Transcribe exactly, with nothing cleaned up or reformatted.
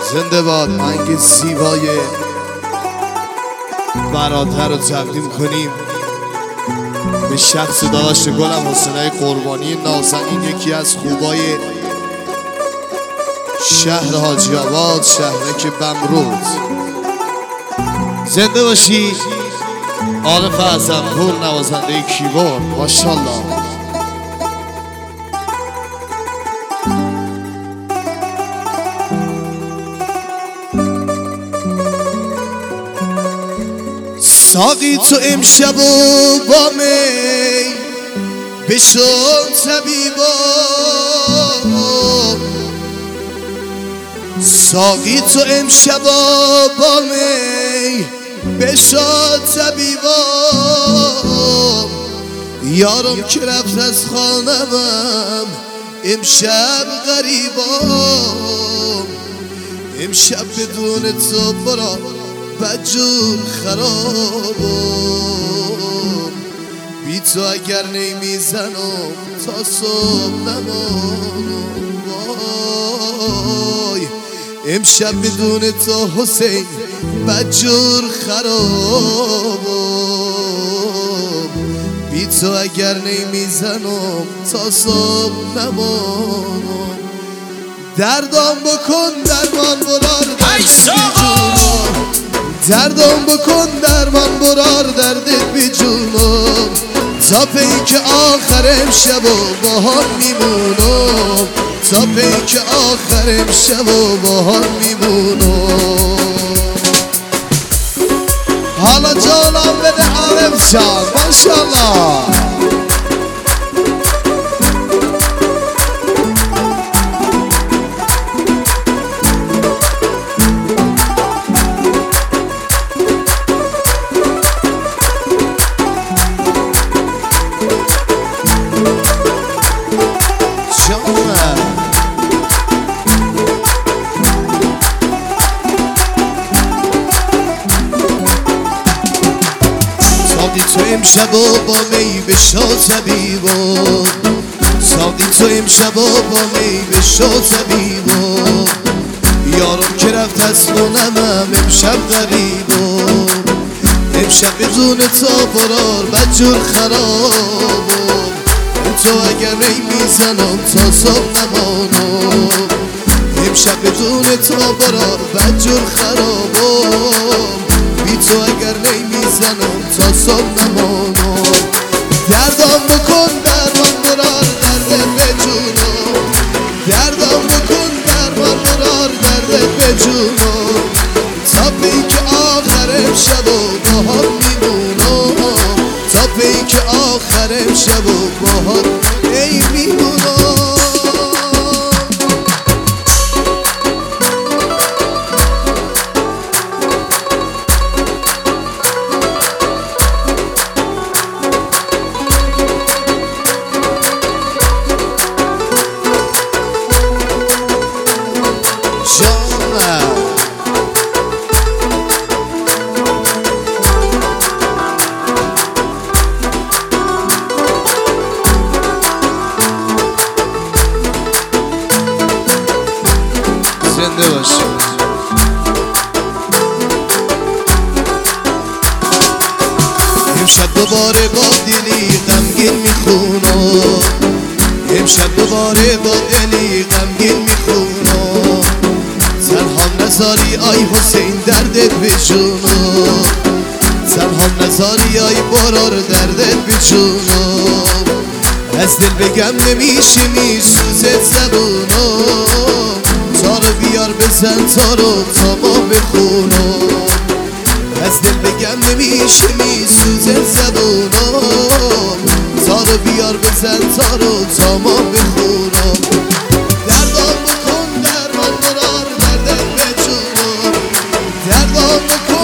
زنده باد آهنگ زیبای برادر رو تقدیم کنیم به شخص داداش گلم حسین قربانی نازنین، یکی از خوبای شهر حاجی آباد، شهرک بمروز. زنده باشی عارف اعظمپور نوازنده کیبورد، ماشاءالله. ساقی تو امشب و با می بشو طبیبا، ساقی تو امشب و با می بشو طبیبا، یارم که رفت از خانمم امشب غریبا، امشب بدون تو برا بدجور خرابم، بی تو اگر نمیزنم تا صبح نمانم. وای امشب بدون تو حسین بدجور خرابم، بی تو اگر نمیزنم تا صبح نمانم. دردم بکن درمان برار دردم بکن درمان برار دردت بی جونم، تا پیک آخر امشب و با هم میمونم، تا پیک آخر امشب و با هم میمونم. حالا جانم بده عارف جان، ماشاءالله. ساقی تو امشب و با می بشو طبیبا، ساقی تو امشب و با می بشو طبیبا، یارم که رفت از خونمم امشب غریبا، امشب بدون تا برار بدجور خرابم، تو اگر نمیزنم تا صبح نمانم، امشب بدون تا برار بدجور خرابم، بی تو اگر نمیزنم تا صبح نمانم. دردم بکن درمان برار دردت به جونم، دردم بکن درمان برار دردت به جونم، تا پیک آخر امشب و با هم میمونم، تا پیک آخر امشب و با هم ای میمونم. زنده باشی. امشب دوباره با دلی غمگین میخونم، امشب دوباره با دلی غمگین میخونم، تنها نزاری آی حسین دردت بجونم، تنها نزاری آی برار دردت بجونم، از دل بگم نمیشه میسوزه زبونم، تا رو بیار بزن تا رو تا ما بخونم، از دل بگم نمیشه میسوزه زبونم، تا رو بیار بزن تا رو تا ما بخونم. دردم بکن درمان برار دردت به جونم، دردم بکن